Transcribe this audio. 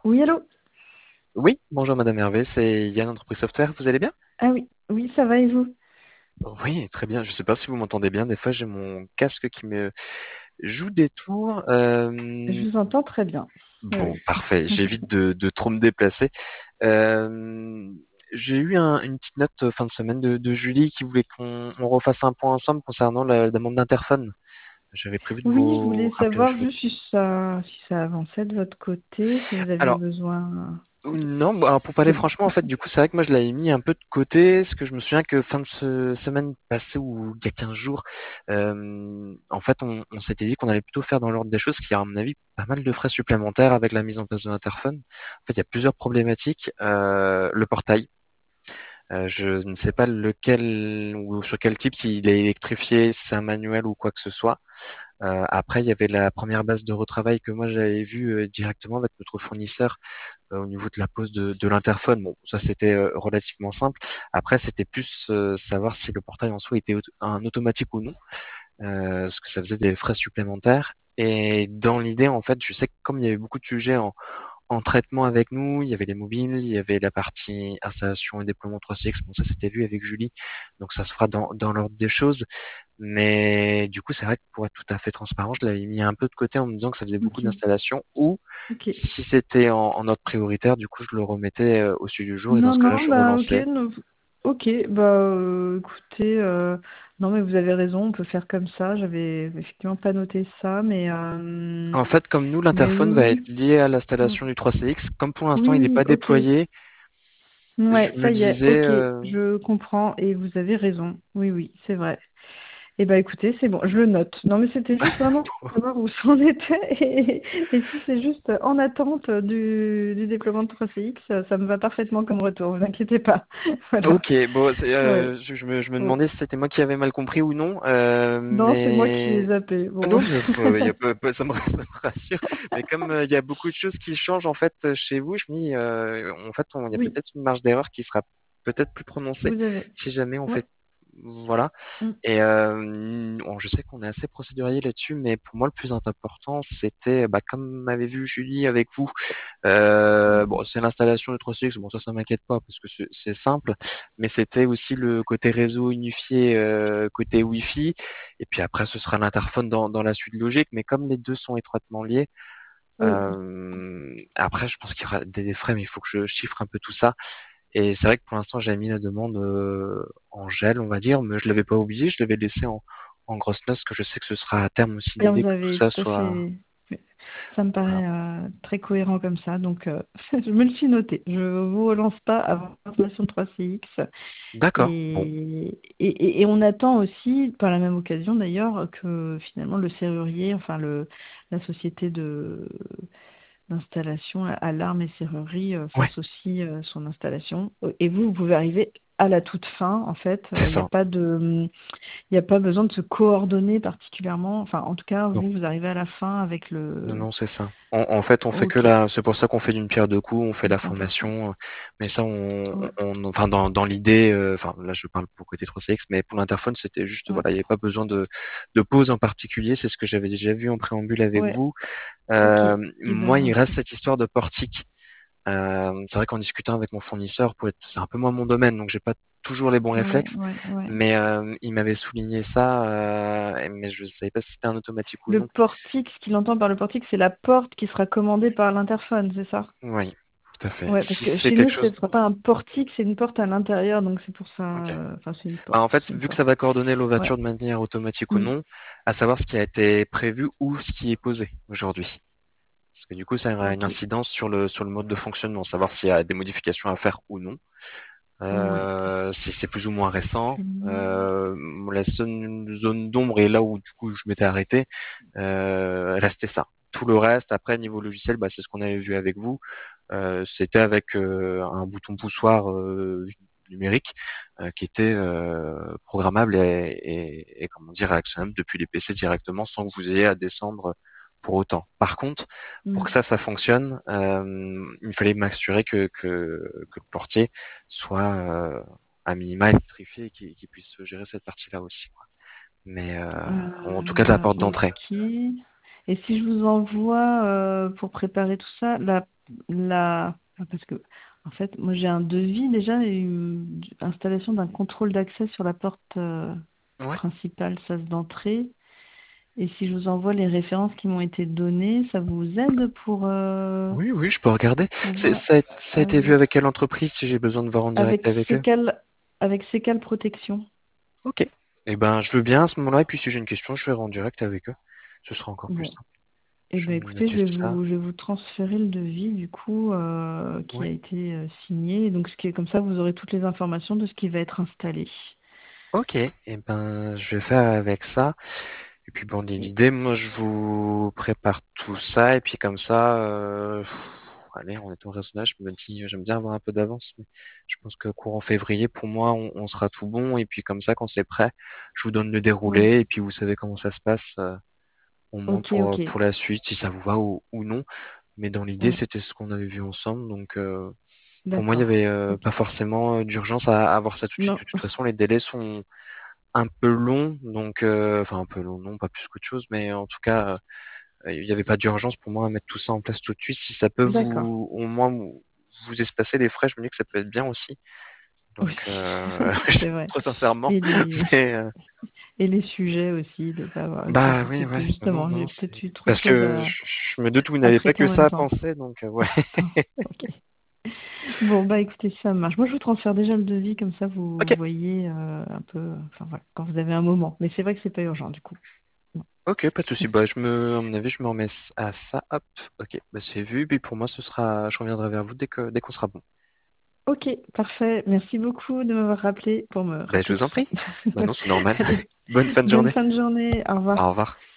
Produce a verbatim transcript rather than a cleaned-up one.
Oui, allô? Oui, bonjour Madame Hervé, c'est Yann Entreprise Software, vous allez bien? Ah oui, oui, ça va et vous? Oui, très bien, je sais pas si vous m'entendez bien, des fois j'ai mon casque qui me joue des tours. Je Euh, vous entends très bien. Oui, Bon, oui. parfait, j'évite de, de trop me déplacer. Euh, j'ai eu un- une petite note euh, fin de semaine de, de Julie qui voulait qu'on on refasse un point ensemble concernant la demande d'interphone. J'avais prévu de Oui, je vous voulais rappeler savoir aujourd'hui. juste si ça, si ça avançait de votre côté, si vous aviez Alors, besoin non, bah, alors pour parler de... franchement, en fait, du coup, c'est vrai que moi, je l'avais mis un peu de côté, parce que je me souviens que fin de ce semaine passée, ou il y a quinze jours, euh, en fait, on, on s'était dit qu'on allait plutôt faire dans l'ordre des choses, qui a, à mon avis, pas mal de frais supplémentaires avec la mise en place de l'interphone. En fait, il y a plusieurs problématiques. Euh, le portail, euh, je ne sais pas lequel, ou sur quel type, s'il est électrifié, si c'est un manuel ou quoi que ce soit. Euh, après, il y avait la première base de retravail que moi j'avais vue euh, directement avec notre fournisseur euh, au niveau de la pose de, de l'interphone. Bon, ça c'était euh, relativement simple. Après, c'était plus euh, savoir si le portail en soi était auto- un automatique ou non, euh, parce que ça faisait des frais supplémentaires. Et dans l'idée, en fait, je sais que comme il y avait beaucoup de sujets en, en traitement avec nous, il y avait les mobiles, il y avait la partie installation et déploiement trois C X. Bon, ça c'était vu avec Julie, donc ça se fera dans, dans l'ordre des choses. Mais du coup, c'est vrai que pour être tout à fait transparent, je l'avais mis un peu de côté en me disant que ça faisait beaucoup Ok, d'installations ou ok. si c'était en, en ordre prioritaire, du coup, je le remettais euh, au dessus du jour et dans Non, ce cas-là, non, je bah ok, relançais. non, ok, bah euh, écoutez, euh, non mais vous avez raison, on peut faire comme ça, j'avais effectivement pas noté ça, mais, euh, En fait, comme nous, mais oui, l'interphone va oui, être lié à Mm. l'installation du trois C X, comme pour l'instant, il n'est Oui, pas ok, déployé, je ouais, me ça y est, disais, ok, euh, je comprends et vous avez raison, oui, oui, c'est vrai. Eh ben écoutez, c'est bon, je le note. Non, mais c'était juste vraiment pour savoir où ça en était et, et si c'est juste en attente du, du déploiement de trois C X, ça, ça me va parfaitement comme retour, vous inquiétez pas. Voilà. ok, bon, c'est, Ouais. euh, je, je me, je me Bon. demandais si c'était moi qui avais mal compris ou non, euh, Non, c'est moi qui mais ai zappé. ah Bon. non, mais, euh, y a pas- pas- ça me, ça me rassure. Mais comme euh, il y a beaucoup de choses qui changent en fait euh, chez vous, je me dis, euh, en fait, on- il y a Oui, peut-être une marge d'erreur qui sera peut-être plus prononcée vous avez. si jamais on Ouais. fait, voilà. Mm. Et euh, bon, je sais qu'on est assez procédurier là-dessus, mais pour moi, le plus important, c'était, bah, comme m'avait vu Julie avec vous, euh, bon, c'est l'installation de trois C X. Bon, ça, ça m'inquiète pas parce que c'est c'est simple, mais c'était aussi le côté réseau unifié, euh, côté Wi-Fi. Et puis après, ce sera l'interphone dans, dans la suite logique. Mais comme les deux sont étroitement liés, Oui. euh, après, je pense qu'il y aura des des frais, mais il faut que je chiffre un peu tout ça. Et c'est vrai que pour l'instant, j'avais mis la demande euh, en gel, on va dire, mais je l'avais pas oublié, je l'avais laissé en, en grosse note, parce que je sais que ce sera à terme aussi Bien, l'idée vous que tout avez ça tout à soit. fait. Ça me Voilà. paraît euh, très cohérent comme ça, donc euh, je me le suis noté. Je vous relance pas avant l'installation de trois C X. D'accord. Bon. Et, et, et on attend aussi, par la même occasion d'ailleurs, que finalement le serrurier, enfin le, la société de d'installation, Alarme et Serrurerie, euh, Ouais, fasse aussi euh, son installation. Et vous, vous pouvez arriver à la toute fin, en fait. c'est Il n'y a ça. pas de, il n'y a pas besoin de se coordonner particulièrement. Enfin, en tout cas, Non. vous, vous arrivez à la fin avec Non, le. non, c'est ça. En, en fait, on fait que Ok, la. C'est pour ça qu'on fait d'une pierre deux coups. On fait la d'accord. formation, euh, mais ça, on, Ouais, on- enfin, dans, dans l'idée, euh, enfin, là, je parle pour côté trois C X, mais pour l'interphone, c'était juste, ouais, voilà, il n'y avait pas besoin de, de pause en particulier. C'est ce que j'avais déjà vu en préambule avec ouais, vous. ok. Euh, Eh moi, ben, il ok. reste cette histoire de portique. Euh, c'est vrai qu'en discutant avec mon fournisseur, pour être, c'est un peu moins mon domaine, donc j'ai pas toujours les bons Ouais, réflexes, ouais, ouais. mais euh, il m'avait souligné ça, euh, mais je savais pas si c'était un automatique ou Le non. portique, ce qu'il entend par le portique, c'est la porte qui sera commandée par l'interphone, c'est ça? Oui, tout à fait. Ouais, parce Si que c'est chez quelque nous, ce ne chose. sera pas un portique, c'est une porte à l'intérieur, donc c'est pour ça. Ok. euh, Enfin, c'est une Bah, porte, en fait, c'est une vu que ça porte. va coordonner Ouais. l'ouverture de manière automatique ou Mm. non, à savoir ce qui a été prévu ou ce qui est posé aujourd'hui. Parce que du coup, ça aura une Ok. incidence sur le sur le mode de fonctionnement, savoir s'il y a des modifications à faire ou non. Ouais. Euh, si c'est plus ou moins récent. Hum, Euh, la seule zone d'ombre et là où du coup je m'étais arrêté, euh, restait ça. Tout le reste, après niveau logiciel, bah, c'est ce qu'on avait vu avec vous. Euh, c'était avec euh, un bouton poussoir euh, numérique euh, qui était euh, programmable et, et, et comment dire réactionnable depuis les P C directement sans que vous ayez à descendre pour autant. Par contre, pour que hum. ça, ça fonctionne, euh, il fallait m'assurer que, que, que le portier soit euh, à minima électrifié et qu'il qu'il puisse gérer cette partie-là aussi, quoi. Mais euh, en tout cas, de la Euh, porte d'entrée. ok. Et si je vous envoie, euh, pour préparer tout ça, la la... ah, parce que, en fait, moi j'ai un devis déjà et une installation d'un contrôle d'accès sur la porte euh, Ouais. principale, sas d'entrée. Et si je vous envoie les références qui m'ont été données, ça vous aide pour, euh, Oui, oui, je peux regarder. pour C'est- voir Ça a, ça a été vu avec, avec quelle entreprise si j'ai besoin de voir en direct avec avec ces eux? cales, avec ces cales protection. Ok. Eh ben, je veux bien à ce moment-là, et puis si j'ai une question, je verrai en direct avec eux. Ce sera encore plus Bon. simple. Eh Je ben vais me écoutez, je noter vais ça. vous, je vais vous transférer le devis du coup euh, qui Ouais. a été euh, signé. Donc ce qui est comme ça, vous aurez toutes les informations de ce qui va être installé. Ok. Eh ben, je vais faire avec ça. Et puis bon, Et- l'idée, moi, je vous prépare tout ça, et puis comme ça, euh, pff, allez, en étant raisonnable, je me dis, j'aime bien avoir un peu d'avance, mais je pense que courant février, pour moi, on, on sera tout bon, et puis comme ça, quand c'est prêt, je vous donne le Oui. déroulé, et puis vous savez comment ça se passe, euh, au moins Ok, pour, ok. pour la suite, si ça vous va ou, ou non. Mais dans l'idée, Oui. c'était ce qu'on avait vu ensemble, donc euh, pour moi, il y D'accord. avait euh, Ok. pas forcément euh, d'urgence à, à avoir ça tout de suite. Non. De toute façon, les délais sont un peu longs, donc euh, enfin un peu longs, non, pas plus qu'autre chose, mais en tout cas, euh, il n'y avait pas d'urgence pour moi à mettre tout ça en place tout de suite. Si ça peut D'accord. vous, au moins, vous, vous espacer les frais, je me dis que ça peut être bien aussi. Oui, Donc, euh, je c'est dis vrai. trop sincèrement, Et les, mais euh, et les sujets aussi, de pas avoir. C'est bah oui, c'est ouais, peut-être non, justement, non, j'ai c'est peut-être eu trop de parce choses que à, je, je me doute que vous à n'avez pas traiter que en ça même à temps. penser, donc euh, ouais. Ok. Bon, bah écoutez, ça marche. Moi, je vous transfère déjà le devis, comme ça vous Ok, voyez euh, un peu, enfin voilà, quand vous avez un moment. Mais c'est vrai que c'est pas urgent du coup. Non. ok, pas de souci. Bah, je me, à mon avis, je me remets à ça. Hop, ok, bah c'est vu. Puis pour moi, ce sera, je reviendrai vers vous dès que, dès qu'on sera bon. Ok, parfait. Merci beaucoup de m'avoir rappelé pour me Bah, je rappeler vous tout en ça. prie. Bah non, c'est normal. Allez, Bonne fin de bonne journée. fin de journée. Au Au revoir. revoir.